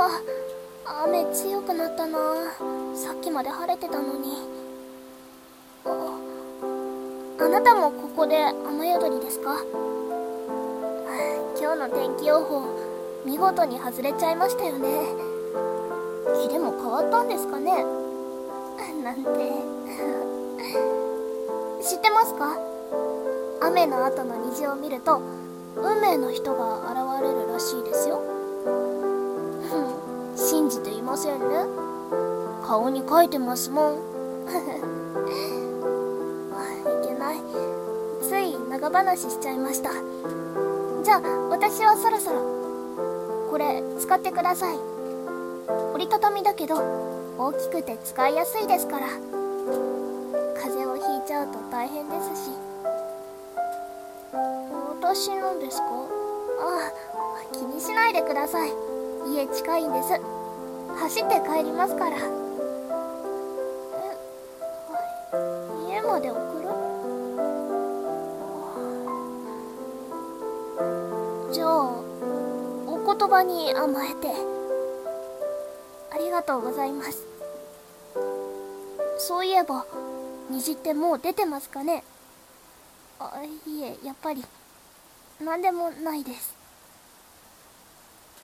雨強くなったな。さっきまで晴れてたのに。あなたもここで雨宿りですか？今日の天気予報見事に外れちゃいましたよね。日でも変わったんですかねなんて知ってますか？雨の後の虹を見ると運命の人が現れるらしいですよ。信じていませんね。顔に書いてますもんいけない、つい長話しちゃいました。じゃあ私はそろそろ。これ使ってください。折りたたみだけど大きくて使いやすいですから。風邪をひいちゃうと大変ですし。私のですか？気にしないでください。家近いんです。走って帰りますから。家まで送る？じゃあお言葉に甘えてありがとうございます。そういえば虹ってもう出てますかね？いえ、やっぱり何でもないです。